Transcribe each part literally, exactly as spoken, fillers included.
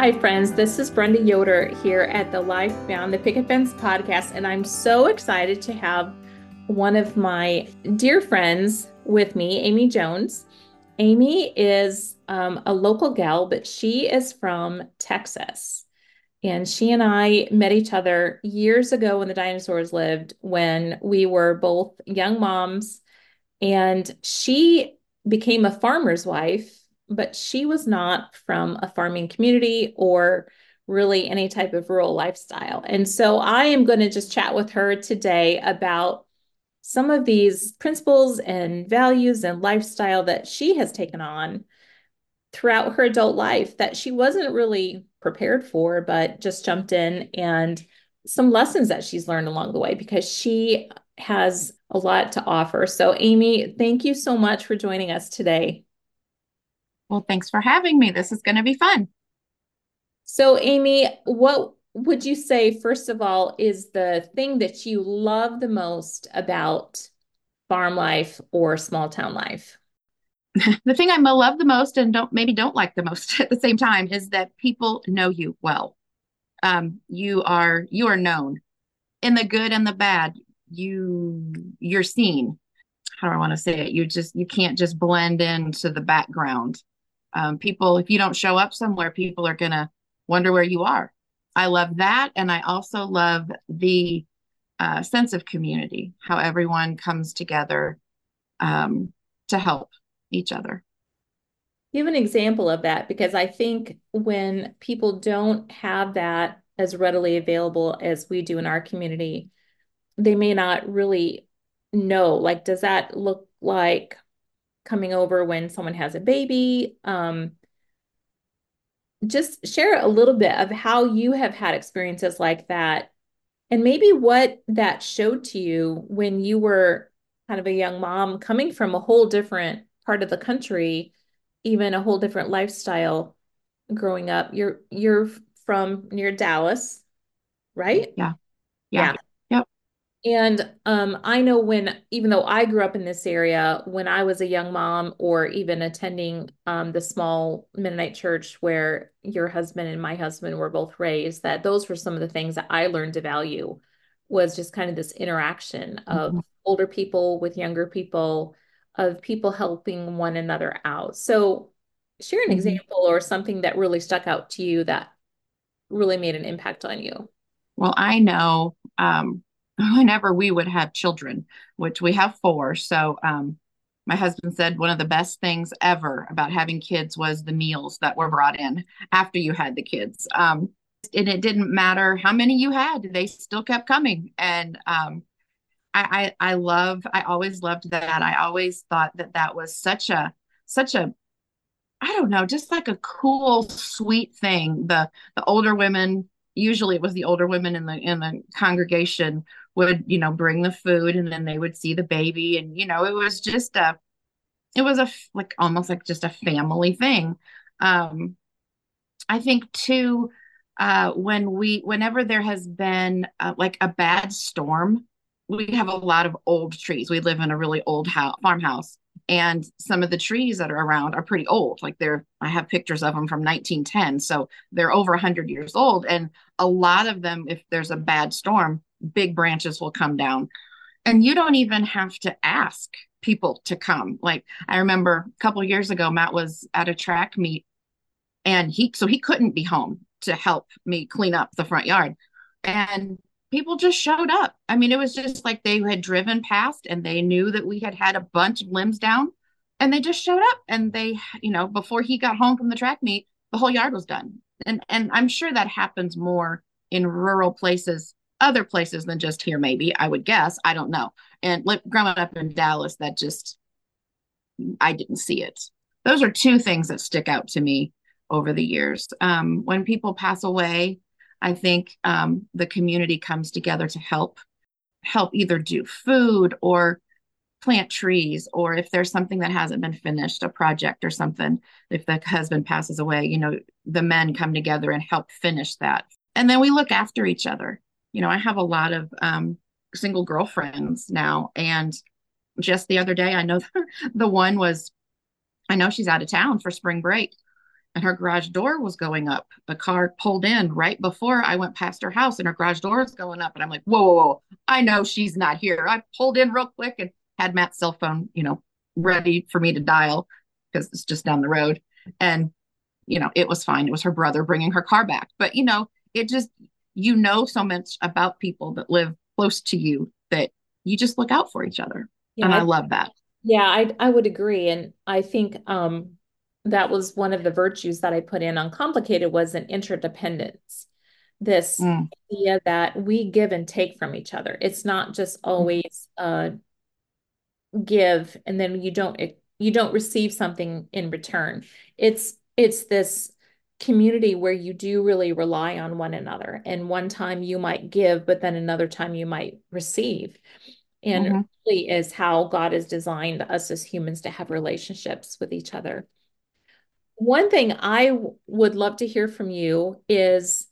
Hi, friends. This is Brenda Yoder here at the Life Beyond the Picket Fence podcast, and I'm so excited to have one of my dear friends with me, Amy Jones. Amy is um, a local gal, but she is from Texas. And she and I met each other years ago when the dinosaurs lived, when we were both young moms. And she became a farmer's wife, but she was not from a farming community or really any type of rural lifestyle. And so I am going to just chat with her today about some of these principles and values and lifestyle that she has taken on throughout her adult life that she wasn't really prepared for, but just jumped in, and some lessons that she's learned along the way because she has a lot to offer. So, Amy, thank you so much for joining us today. Well, thanks for having me. This is going to be fun. So, Amy, what would you say, first of all, is the thing that you love the most about farm life or small town life? The thing I love the most and don't maybe don't like the most at the same time is that people know you well. Um, you are you are known in the good and the bad. You you're seen. How do I want to say it? You just you can't just blend into the background. Um, people, if you don't show up somewhere, people are gonna wonder where you are. I love that, and I also love the uh, sense of community, how everyone comes together um, to help each other. Give an example of that because I think when people don't have that as readily available as we do in our community, they may not really know. Like, does that look like coming over when someone has a baby? Um, just share a little bit of how you have had experiences like that and maybe what that showed to you when you were kind of a young mom coming from a whole different part of the country, even a whole different lifestyle growing up. You're you're from near Dallas, right? Yeah, yeah, Yeah. yep. And um, I know when, even though I grew up in this area, when I was a young mom or even attending um, the small Mennonite church where your husband and my husband were both raised, that those were some of the things that I learned to value was just kind of this interaction of Mhm. older people with younger people, of people helping one another out. So share an Mhm. example or something that really stuck out to you that really made an impact on you. Well, I know um, whenever we would have children, which we have four, so um, my husband said one of the best things ever about having kids was the meals that were brought in after you had the kids. Um, and it didn't matter how many you had, they still kept coming. And um, I, I, I love, I always loved that. I always thought that that was such a, such a I don't know, just like a cool, sweet thing. The the older women, usually it was the older women in the in the congregation would, you know, bring the food and then they would see the baby. And, you know, it was just a it was a f- like almost like just a family thing. Um, I think too, uh, when we, whenever there has been uh, like a bad storm, we have a lot of old trees. We live in a really old house, farmhouse, and some of the trees that are around are pretty old. Like they're, I have pictures of them from nineteen ten, so they're over one hundred years old. And a lot of them, if there's a bad storm, big branches will come down, and you don't even have to ask people to come. Like I remember a couple years ago, Matt was at a track meet and he so he couldn't be home to help me clean up the front yard, and people just showed up. I mean, it was just like they had driven past and they knew that we had had a bunch of limbs down, and they just showed up. And they, you know, before he got home from the track meet, the whole yard was done. And and I'm sure that happens more in rural places, other places than just here, maybe, I would guess. I don't know. And like growing up in Dallas, that just, I didn't see it. Those are two things that stick out to me over the years. Um, when people pass away, I think um, the community comes together to help help either do food or plant trees, or if there's something that hasn't been finished, a project or something. If the husband passes away, you know, the men come together and help finish that. And then we look after each other. You know, I have a lot of um, single girlfriends now, and just the other day, I know the one was I know she's out of town for spring break. and her garage door was going up. The car pulled in right before I went past her house and her garage door is going up. And I'm like, whoa, whoa, whoa, I know she's not here. I pulled in real quick and had Matt's cell phone, you know, ready for me to dial because it's just down the road. And, you know, it was fine. It was her brother bringing her car back. But, you know, it just, you know, so much about people that live close to you that you just look out for each other. Yeah, And I I, love that. yeah, I I would agree. And I think um that was one of the virtues that I put in on complicated was an interdependence. This Mm, idea that we give and take from each other. It's not just always uh give and then you don't you don't receive something in return. It's it's this community where you do really rely on one another. And one time you might give, but then another time you might receive. And it mm-hmm. really is how God has designed us as humans to have relationships with each other. One thing I w- would love to hear from you is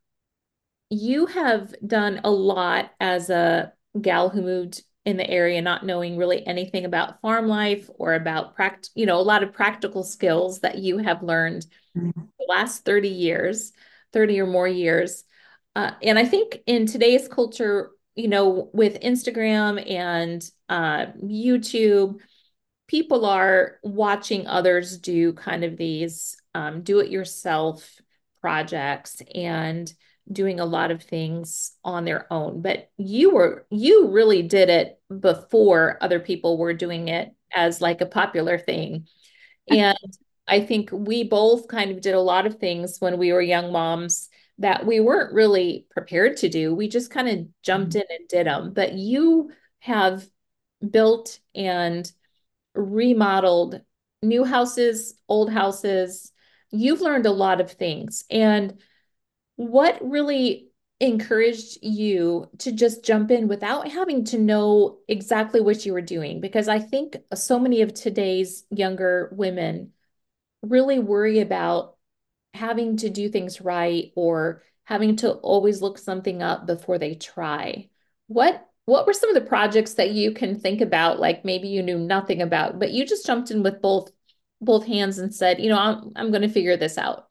you have done a lot as a gal who moved in the area, not knowing really anything about farm life or about pract, you know, a lot of practical skills that you have learned the last thirty years, thirty or more years. Uh, and I think in today's culture, you know, with Instagram and uh, YouTube, people are watching others do kind of these um, do-it-yourself projects and doing a lot of things on their own. But you were you really did it before other people were doing it as like a popular thing. And I think we both kind of did a lot of things when we were young moms that we weren't really prepared to do. We just kind of jumped in and did them. But you have built and remodeled new houses, old houses. You've learned a lot of things. And what really encouraged you to just jump in without having to know exactly what you were doing? Because I think so many of today's younger women really worry about having to do things right or having to always look something up before they try. What what were some of the projects that you can think about, like maybe you knew nothing about, but you just jumped in with both both hands and said, you know, I'm I'm going to figure this out.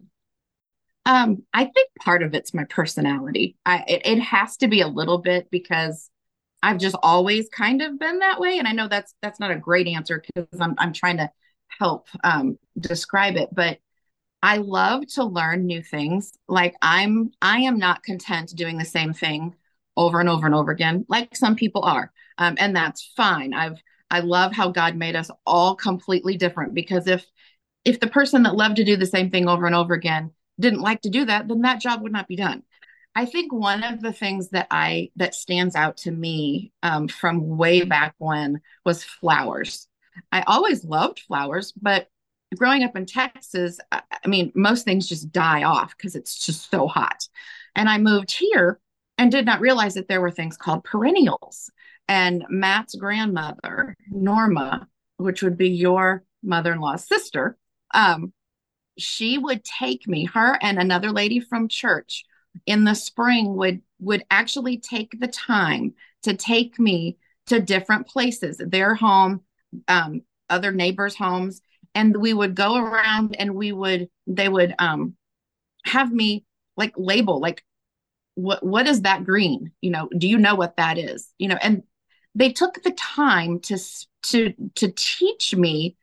Um, I think part of it's my personality. I it, it has to be a little bit because I've just always kind of been that way. And I know that's that's not a great answer because I'm I'm trying to help um describe it, but I love to learn new things. Like I'm I am not content doing the same thing over and over and over again, like some people are. Um, and that's fine. I've I love how God made us all completely different because if if the person that loved to do the same thing over and over again didn't like to do that, then that job would not be done. I think one of the things that I that stands out to me um, from way back when was flowers. I always loved flowers, but growing up in Texas, I, I mean, most things just die off because it's just so hot. And I moved here and did not realize that there were things called perennials. And Matt's grandmother, Norma, which would be your mother-in-law's sister, um, she would take me, her and another lady from church in the spring would would actually take the time to take me to different places, their home, um, other neighbors' homes, and we would go around and we would they would um, have me like label like what what is that green? You know, do you know what that is? You know, and they took the time to to to teach me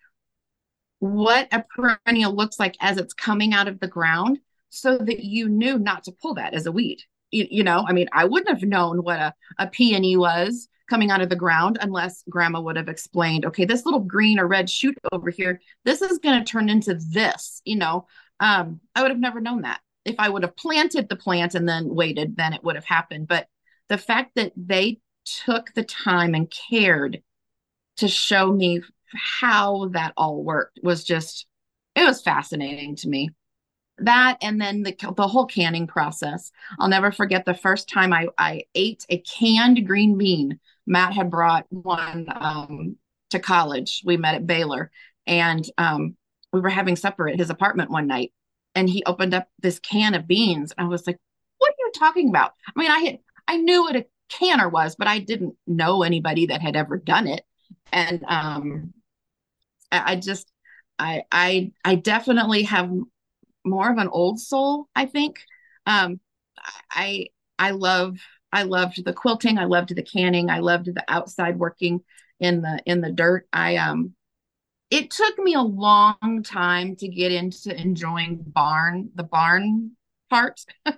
what a perennial looks like as it's coming out of the ground so that you knew not to pull that as a weed. You, you know, I mean, I wouldn't have known what a, a peony was coming out of the ground unless grandma would have explained, okay, this little green or red shoot over here, this is going to turn into this, you know. Um, I would have never known that. If I would have planted the plant and then waited, then it would have happened. But the fact that they took the time and cared to show me how that all worked was just it was fascinating to me. That and then the the whole canning process. I'll never forget the first time I I ate a canned green bean. Matt had brought one um, to college. We met at Baylor, and um, we were having supper at his apartment one night, and he opened up this can of beans. I was like, "What are you talking about?" I mean, I had I knew what a canner was, but I didn't know anybody that had ever done it. And um, I, I just I I I definitely have more of an old soul, I think. Um, I I love I loved the quilting, I loved the canning, I loved the outside working in the in the dirt. I um it took me a long time to get into enjoying barn, the barn part.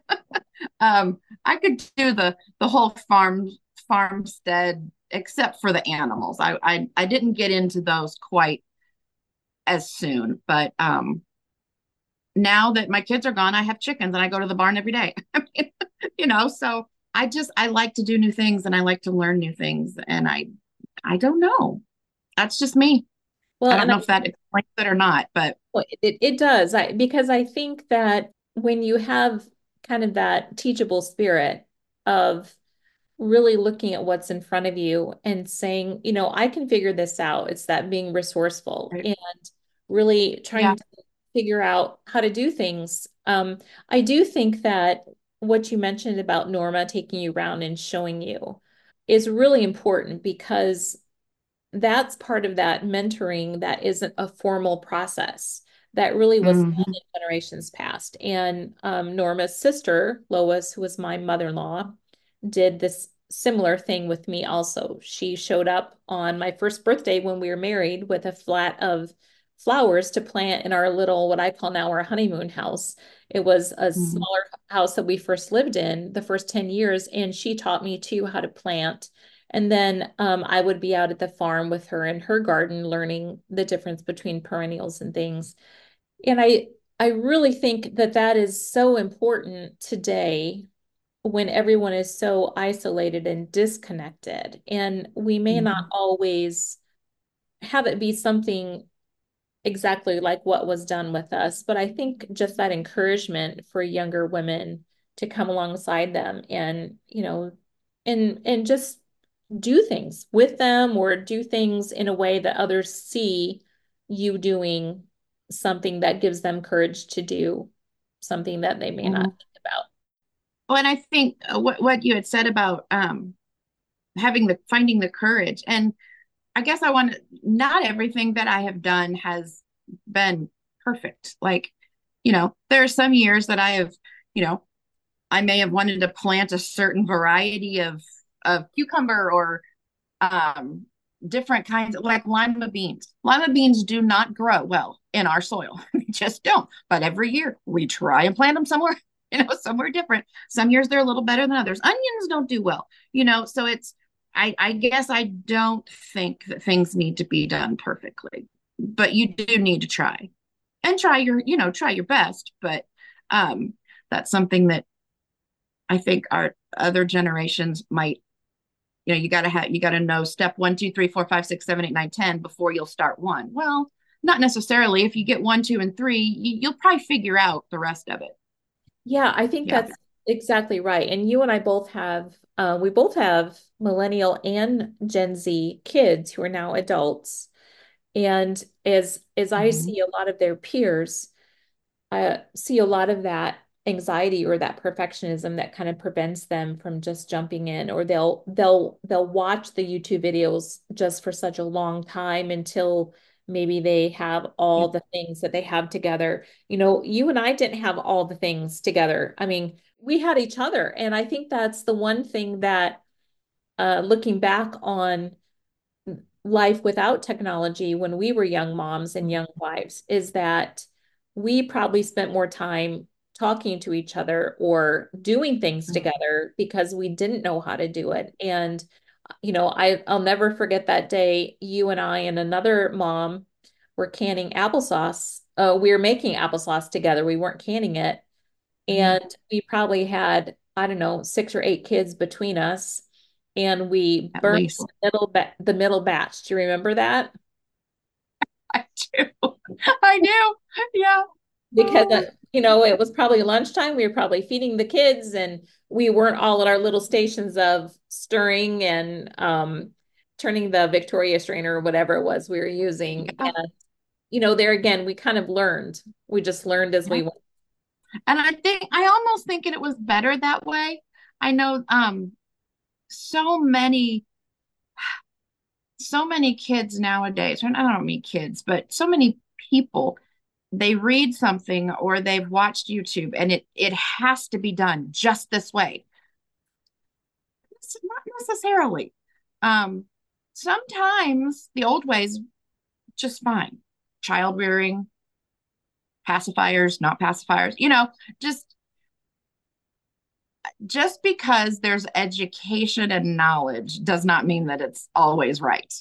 Um, I could do the the whole farm farmstead except for the animals. I I, I didn't get into those quite as soon, but um now that my kids are gone, I have chickens and I go to the barn every day. I mean, you know, so I just I like to do new things and I like to learn new things and I I don't know. That's just me. I Well, don't and I know if that explains it or not, but Well, it, it does. I because I think that when you have kind of that teachable spirit of really looking at what's in front of you and saying, you know, I can figure this out. It's that being resourceful right. and really Yeah. trying to figure out how to do things. Um, I do think that what you mentioned about Norma taking you around and showing you is really important because that's part of that mentoring that isn't a formal process that really was done Hmm. in generations past. And um, Norma's sister, Lois, who was my mother-in-law, did this similar thing with me also. She showed up on my first birthday when we were married with a flat of flowers to plant in our little, what I call now our honeymoon house. It was a Hmm. smaller house that we first lived in the first ten years, and she taught me too how to plant. And then um, I would be out at the farm with her in her garden, learning the difference between perennials and things. And I, I really think that that is so important today when everyone is so isolated and disconnected. And we may not Hmm. always have it be something exactly like what was done with us, but I think just that encouragement for younger women to come alongside them and, you know, and and just do things with them or do things in a way that others see you doing something that gives them courage to do something that they may not Hmm. think about. Well, and I think uh, what what you had said about um having the finding the courage, and I guess I want to, not everything that I have done has been perfect. Like, you know, there are some years that I have, you know, I may have wanted to plant a certain variety of of cucumber or um, different kinds of like lima beans. Lima beans do not grow well in our soil. They just don't. But every year we try and plant them somewhere, you know, somewhere different. Some years they're a little better than others. Onions don't do well, you know, so it's I, I guess I don't think that things need to be done perfectly, but you do need to try and try your, you know, try your best. But um, that's something that I think our other generations might, you know, you got to have, you got to know step one, two, three, four, five, six, seven, eight, nine, ten before you'll start one. Well, not necessarily. If you get one, two, and three, you, you'll probably figure out the rest of it. Yeah, I think Yeah. that's exactly right. And you and I both have, uh, we both have millennial and Gen Z kids who are now adults. And as as I Mhm. see a lot of their peers, I see a lot of that anxiety or that perfectionism that kind of prevents them from just jumping in, or they'll they'll they'll watch the YouTube videos just for such a long time until maybe they have Yeah. all the things that they have together. You know, you and I didn't have all the things together. I mean, we had each other, and I think that's the one thing that uh, looking back on life without technology when we were young moms and young wives is that we probably spent more time talking to each other or doing things together because we didn't know how to do it. And, you know, I, I'll never forget that day you and I and another mom were canning applesauce. Uh, we were making applesauce together. We weren't canning it. Mhm. And we probably had, I don't know, six or eight kids between us. And we At burned least the middle ba the middle batch. Do you remember that? I do. I do. Yeah. Because Oh, uh, you know, it was probably lunchtime. We were probably feeding the kids, and we weren't all at our little stations of stirring and um, turning the Victoria strainer or whatever it was we were using. yeah. And you know, there again, we kind of learned. We just learned as Yeah. we went. And I think I almost think it was better that way. I know um so many so many kids nowadays, and I don't mean kids, but so many people they read something or they've watched YouTube and it it has to be done just this way. It's not necessarily. Um, Sometimes the old ways just fine. Child rearing, pacifiers, not pacifiers, you know, just just because there's education and knowledge does not mean that it's always right.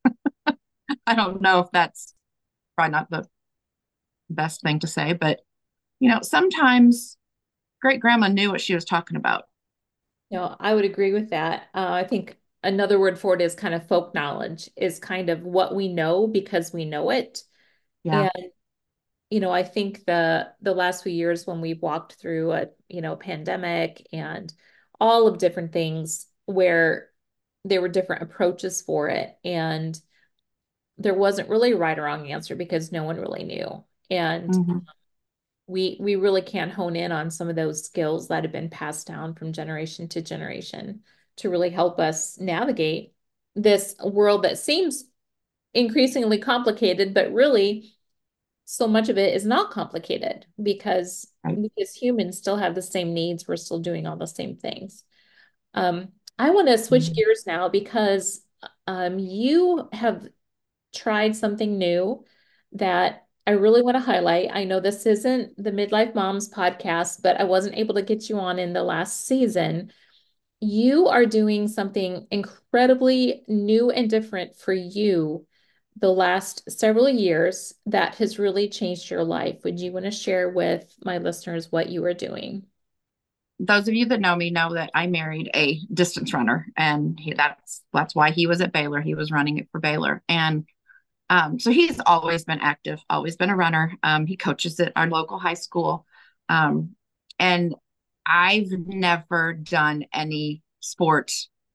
I don't know if that's probably not the best thing to say, but you know, sometimes great grandma knew what she was talking about. No, I would agree with that. Uh, I think another word for it is kind of folk knowledge, is kind of what we know because we know it. Yeah. And, you know, I think the the last few years when we've walked through a, you know, pandemic and all of different things where there were different approaches for it, and there wasn't really a right or wrong answer because no one really knew. And Mhm. we we really can hone in on some of those skills that have been passed down from generation to generation to really help us navigate this world that seems increasingly complicated, but really so much of it is not complicated because Right. because humans still have the same needs. We're still doing all the same things. Um, I want to switch Mhm. gears now because um, you have tried something new that I really want to highlight. I know this isn't the Midlife Moms podcast, but I wasn't able to get you on in the last season. You are doing something incredibly new and different for you the last several years that has really changed your life. Would you want to share with my listeners what you are doing? Those of you that know me know that I married a distance runner, and he, that's that's why he was at Baylor. He was running it for Baylor, and um, so he's always been active, always been a runner. Um, he coaches at our local high school, um, and I've never done any sport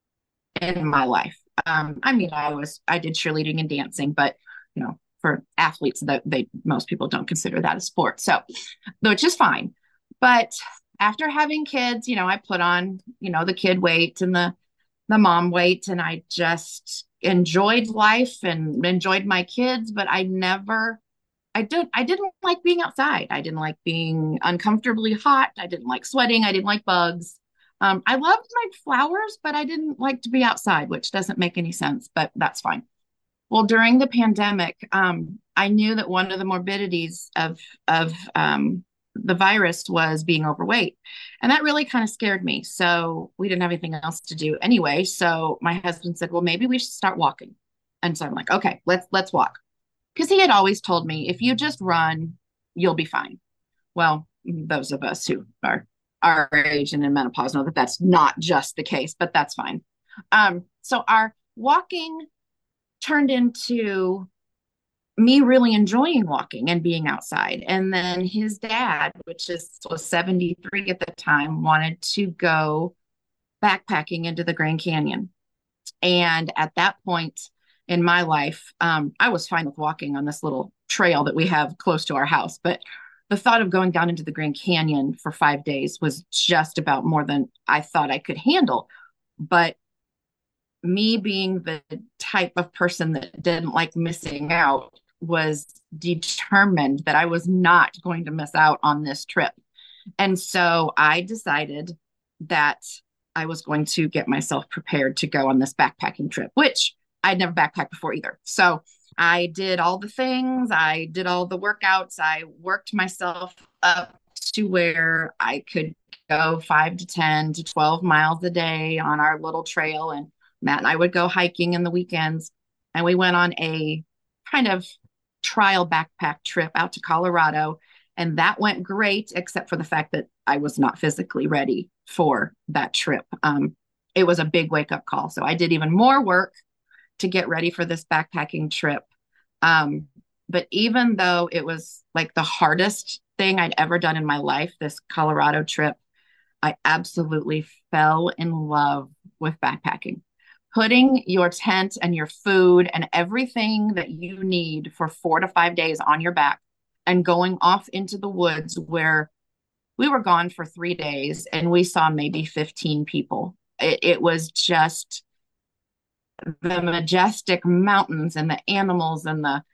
in my life. Um, I mean, I was I did cheerleading and dancing, but you know, for athletes, that they most people don't consider that a sport. So, which is fine. But after having kids, you know, I put on, you know, the kid weight and the the mom weight, and I just enjoyed life and enjoyed my kids, but I never I don't I didn't like being outside. I didn't like being uncomfortably hot. I didn't like sweating. I didn't like bugs. Um, I loved my flowers, but I didn't like to be outside, which doesn't make any sense, but that's fine. Well, during the pandemic, um, I knew that one of the morbidities of of um, the virus was being overweight, and that really kind of scared me. So we didn't have anything else to do anyway. So my husband said, "Well, maybe we should start walking." And so I'm like, "Okay, let's let's walk." Because he had always told me, if you just run, you'll be fine. Well, those of us who are our age and in menopause know that that's not just the case, but that's fine. Um, so our walking turned into me really enjoying walking and being outside. And then his dad, which is was seventy-three at the time, wanted to go backpacking into the Grand Canyon. And at that point in my life, um, I was fine with walking on this little trail that we have close to our house. But the thought of going down into the Grand Canyon for five days was just about more than I thought I could handle. But me being the type of person that didn't like missing out was determined that I was not going to miss out on this trip. And so I decided that I was going to get myself prepared to go on this backpacking trip, which I'd never backpacked before either. So I did all the things, I did all the workouts, I worked myself up to where I could go five to ten to twelve miles a day on our little trail. And Matt and I would go hiking in the weekends. And we went on a kind of trial backpack trip out to Colorado. And that went great, except for the fact that I was not physically ready for that trip. Um, it was a big wake up call. So I did even more work to get ready for this backpacking trip. Um, but even though it was like the hardest thing I'd ever done in my life, this Colorado trip, I absolutely fell in love with backpacking. Putting your tent and your food and everything that you need for four to five days on your back and going off into the woods where we were gone for three days and we saw maybe fifteen people. It, it was just the majestic mountains and the animals and the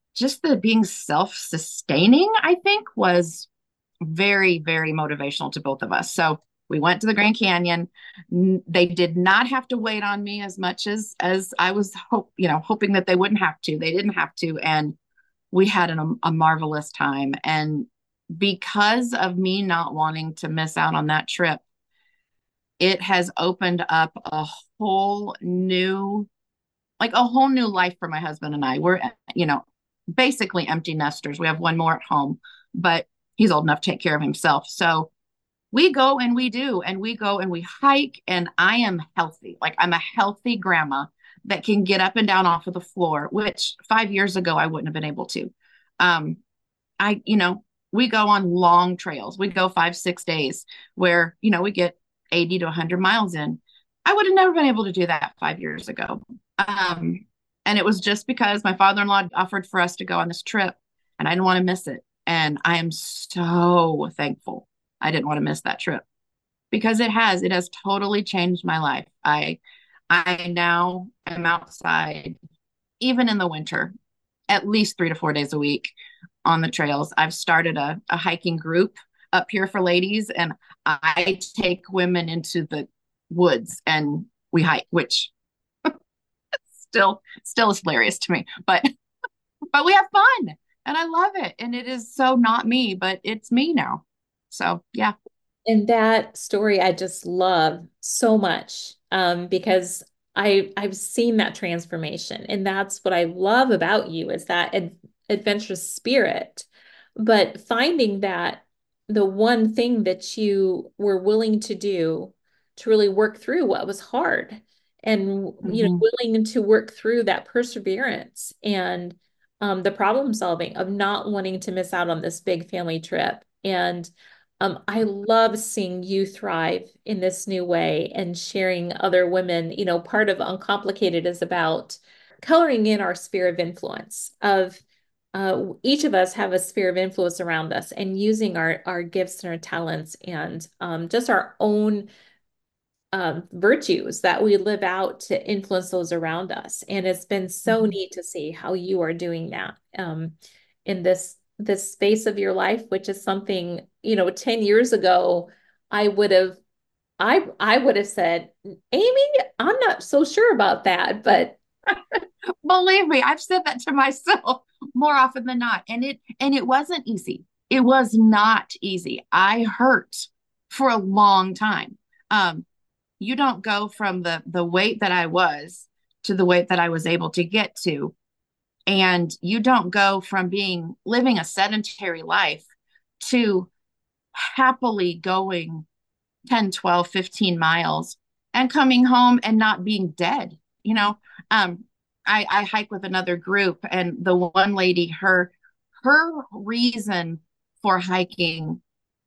just the being self-sustaining, I think, was very, very motivational to both of us. So we went to the Grand Canyon. They did not have to wait on me as much as as I was hope, you know, hoping that they wouldn't have to. They didn't have to, and we had an, a marvelous time. And because of me not wanting to miss out on that trip, it has opened up a whole new, like a whole new life for my husband and I. We're, you know, basically empty nesters. We have one more at home, but he's old enough to take care of himself. So we go and we do, and we go and we hike, and I am healthy. Like I'm a healthy grandma that can get up and down off of the floor, which five years ago I wouldn't have been able to. Um, I, you know, we go on long trails. We go five, six days where, you know, we get eighty to one hundred miles in. I would have never been able to do that five years ago. Um, and it was just because my father-in-law offered for us to go on this trip and I didn't want to miss it. And I am so thankful I didn't want to miss that trip because it has, it has totally changed my life. I, I now am outside, even in the winter, at least three to four days a week on the trails. I've started a, a hiking group up here for ladies, and I take women into the woods and we hike, which still still is hilarious to me. But but we have fun and I love it. And it is so not me, but it's me now. So yeah. And that story I just love so much um, because I I've seen that transformation, and that's what I love about you is that ad adventurous spirit. But finding that the one thing that you were willing to do to really work through what was hard, and you know Mhm. willing to work through that perseverance and um, the problem solving of not wanting to miss out on this big family trip. And um, I love seeing you thrive in this new way and sharing other women. You know, part of Uncomplicated is about coloring in our sphere of influence of uh, each of us have a sphere of influence around us and using our our gifts and our talents and um, just our own um, virtues that we live out to influence those around us. And it's been so Mhm. neat to see how you are doing that um, in this this space of your life, which is something, you know, ten years ago, I would have I I would have said, Amy, I'm not so sure about that, but Believe me, I've said that to myself more often than not. And it and it wasn't easy. It was not easy. I hurt for a long time. Um, you don't go from the the weight that I was to the weight that I was able to get to. And you don't go from being living a sedentary life to happily going ten, twelve, fifteen miles and coming home and not being dead. You know, um, I, I hike with another group, and the one lady, her her reason for hiking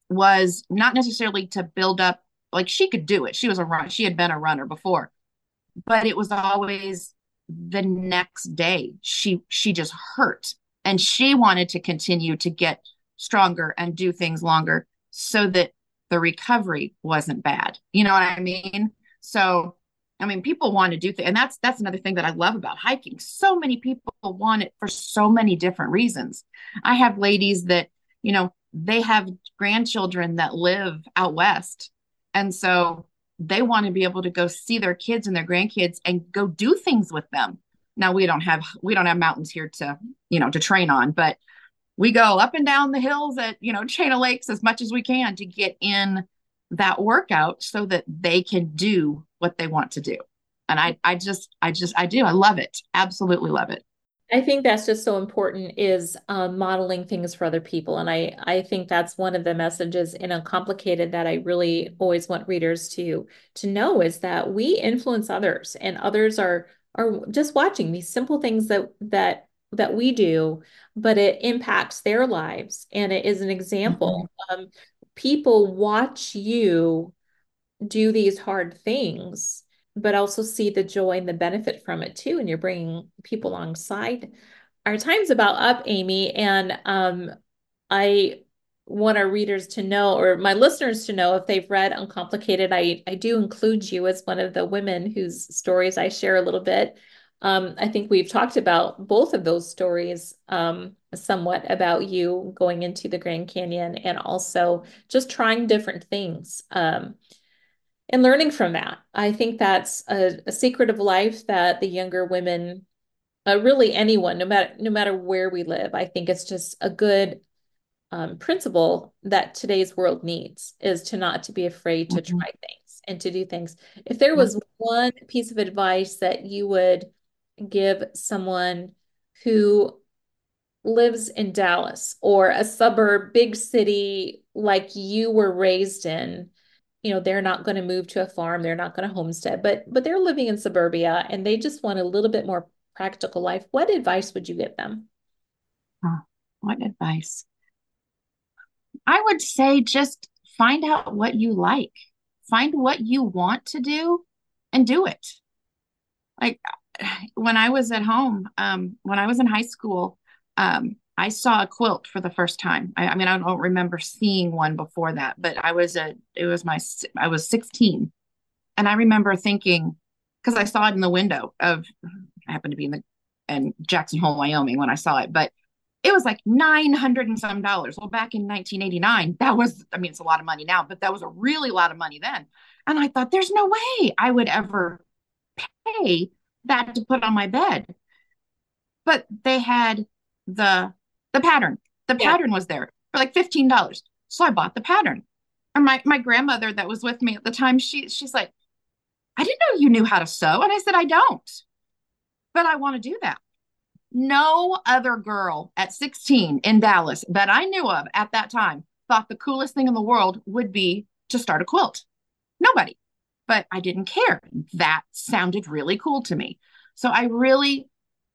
was not necessarily to build up, like she could do it. She was a run, she had been a runner before, but it was always the next day. She she just hurt and she wanted to continue to get stronger and do things longer so that the recovery wasn't bad. You know what I mean? So I mean, people want to do things, and that's that's another thing that I love about hiking. So many people want it for so many different reasons. I have ladies that, you know, they have grandchildren that live out west, and so they want to be able to go see their kids and their grandkids and go do things with them. Now we don't have we don't have mountains here to, you know, to train on, but we go up and down the hills at, you know, Chain of Lakes as much as we can to get in that workout so that they can do what they want to do. And I I just I just I do. I love it. Absolutely love it. I think that's just so important is um, modeling things for other people. And I, I think that's one of the messages in Uncomplicated that I really always want readers to to know is that we influence others and others are are just watching these simple things that that that we do, but it impacts their lives. And it is an Mhm. example. Um, people watch you do these hard things, but also see the joy and the benefit from it too. And you're bringing people alongside. Our time's about up, Amy. And um, I want our readers to know, or my listeners to know, if they've read Uncomplicated, I, I do include you as one of the women whose stories I share a little bit. Um, I think we've talked about both of those stories, um, somewhat about you going into the Grand Canyon and also just trying different things, um, and learning from that. I think that's a, a secret of life that the younger women, uh, really anyone, no matter no matter where we live, I think it's just a good, um, principle that today's world needs is to not to be afraid to Mhm. try things and to do things. If there Yeah. was one piece of advice that you would give someone who lives in Dallas or a suburb, big city like you were raised in, you know, they're not going to move to a farm, they're not going to homestead, but but they're living in suburbia and they just want a little bit more practical life. What advice would you give them? Huh. What advice? I would say just find out what you like, find what you want to do and do it. Like when I was at home, um, when I was in high school, um, I saw a quilt for the first time. I, I mean, I don't remember seeing one before that, but I was a, it was my, I was sixteen. And I remember thinking, because I saw it in the window of, I happened to be in the, in Jackson Hole, Wyoming when I saw it, but it was like nine hundred and some dollars. Well, back in nineteen eighty-nine, that was, I mean, it's a lot of money now, but that was a really lot of money then. And I thought, there's no way I would ever pay that to put on my bed. But they had the the pattern. The Yeah. pattern was there for like fifteen dollars. So I bought the pattern. And my my grandmother that was with me at the time, she she's like, I didn't know you knew how to sew. And I said, I don't, but I want to do that. No other girl at sixteen in Dallas that I knew of at that time thought the coolest thing in the world would be to start a quilt. Nobody. But I didn't care. That sounded really cool to me. So I really,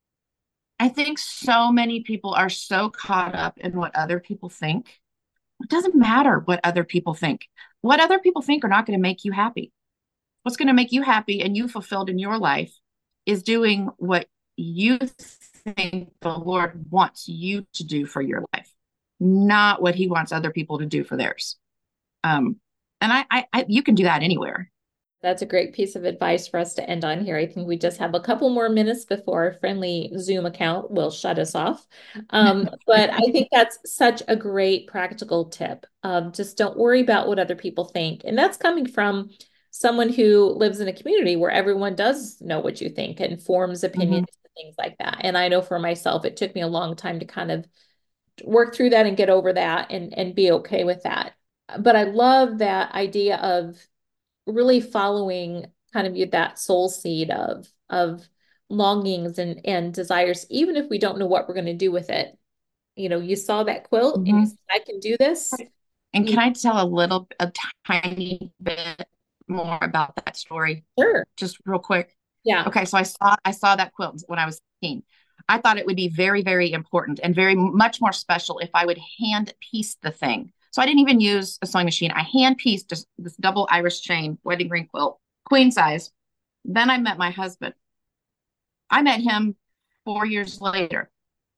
I think so many people are so caught up in what other people think. It doesn't matter what other people think. What other people think are not going to make you happy. What's going to make you happy and you fulfilled in your life is doing what you think the Lord wants you to do for your life, not what He wants other people to do for theirs. Um, and I, I, I, you can do that anywhere. That's a great piece of advice for us to end on here. I think we just have a couple more minutes before our friendly Zoom account will shut us off. Um, but I think that's such a great practical tip. Um, just don't worry about what other people think. And that's coming from someone who lives in a community where everyone does know what you think and forms Mm-hmm. opinions and things like that. And I know for myself, it took me a long time to kind of work through that and get over that and, and be okay with that. But I love that idea of really following kind of that soul seed of of longings and and desires, even if we don't know what we're going to do with it. You know, you saw that quilt and you Mm-hmm. said, I can do this. And You can I tell a little, a tiny bit more about that story, sure. just real quick? Yeah. Okay, so I saw I saw that quilt when I was sixteen. I thought it would be very, very important and very much more special if I would hand piece the thing. So I didn't even use a sewing machine. I hand pieced just this double Irish chain wedding ring quilt, queen size. Then I met my husband. I met him four years later.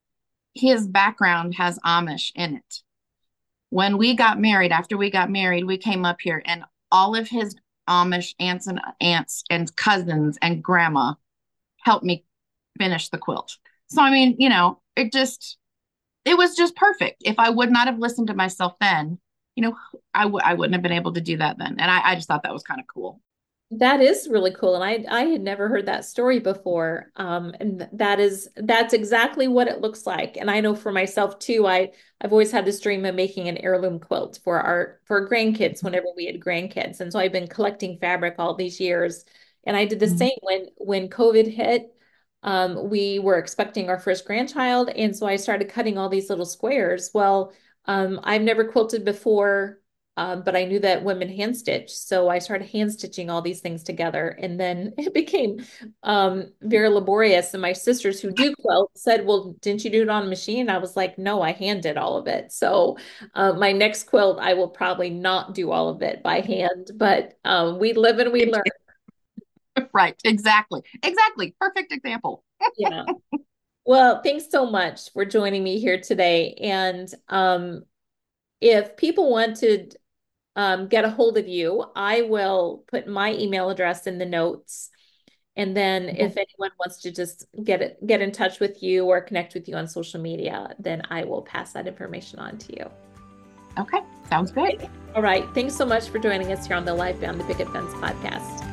His background has Amish in it. When we got married, after we got married, we came up here and all of his Amish aunts and aunts and cousins and grandma helped me finish the quilt. So, I mean, you know, it just, it was just perfect. If I would not have listened to myself then, you know, I w- I wouldn't have been able to do that then. And I, I just thought that was kind of cool. That is really cool. And I I had never heard that story before. Um, and that is that's exactly what it looks like. And I know for myself too, I I've always had this dream of making an heirloom quilt for our for our grandkids whenever we had grandkids. And so I've been collecting fabric all these years. And I did the Mhm. same when when COVID hit. Um, we were expecting our first grandchild, and so I started cutting all these little squares. Well, um, I've never quilted before, um, but I knew that women hand stitch. So I started hand stitching all these things together. And then it became um, very laborious. And my sisters who do quilt said, well, didn't you do it on a machine? I was like, no, I hand did all of it. So uh, my next quilt, I will probably not do all of it by hand, but um, we live and we learn. Right, exactly. Exactly. Perfect example. Yeah. Well, thanks so much for joining me here today. And um, if people wanted um, get a hold of you, I will put my email address in the notes. And then Okay. if anyone wants to just get it, get in touch with you or connect with you on social media, then I will pass that information on to you. Okay. Sounds good. All right. Thanks so much for joining us here on the Life Beyond the Picket Fence podcast.